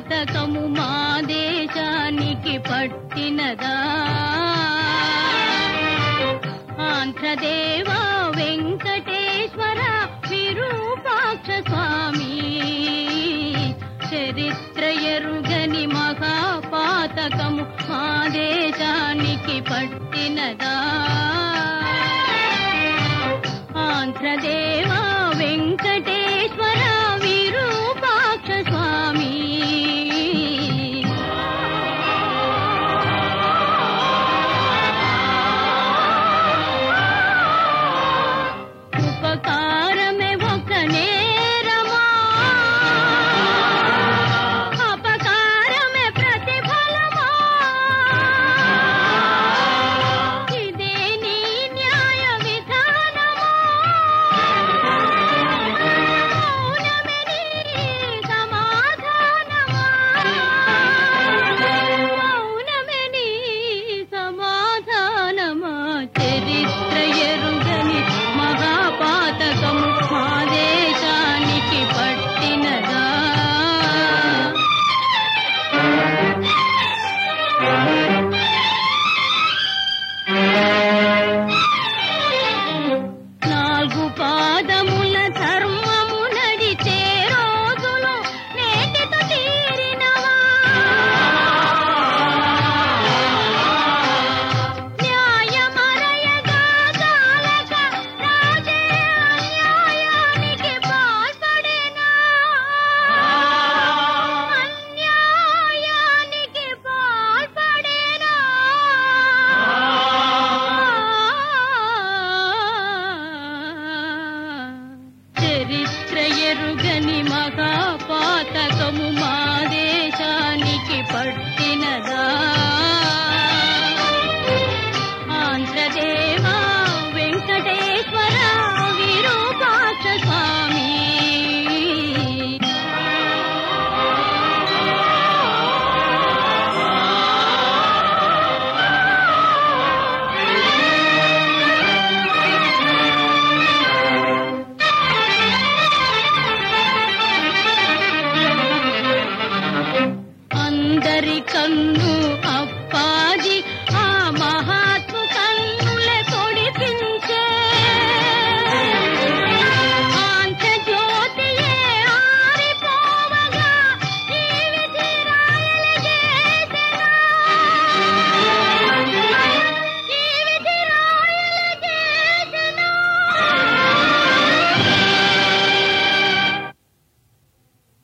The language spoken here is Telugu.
మహాపాతకము మా దేశానికి పట్టినదా ఆంధ్రదేవా వెంకటేశ్వర విరూపాక్ష స్వామి చరిత్ర ఎరుగని మహాపాతకము మా దేశానికి పట్టినదా ఆంధ్రదేవా వెంకటేశ్వర విరూపాక్ష స్వామి ఉపకారమే ఒక నేరమా అపకారమే ప్రతిఫలమా ఇదే నీ న్యాయ విధానమా మౌనమే నీ సమాధానమా మౌనమే నీ సమాధానమా చరిత్ర ఎరుగని మహాపాతకము మా దేశానికి పట్టినదా నాలుగు పాదముల ధర్మము నడిచే రోజులు నేటితో తీరినవా న్యాయమరయగా చాలక రాజే అన్యాయానికి పాల్పడేనా అన్యాయానికి పాల్పడేనా చరిత్ర ఎరుగని మహాపాతకము మా దేశానికి పట్టినదా ఆంధ్రదేవా వెంకటేశ్వర విరూపాక్ష స్వామి అందరి కన్ను అప్పా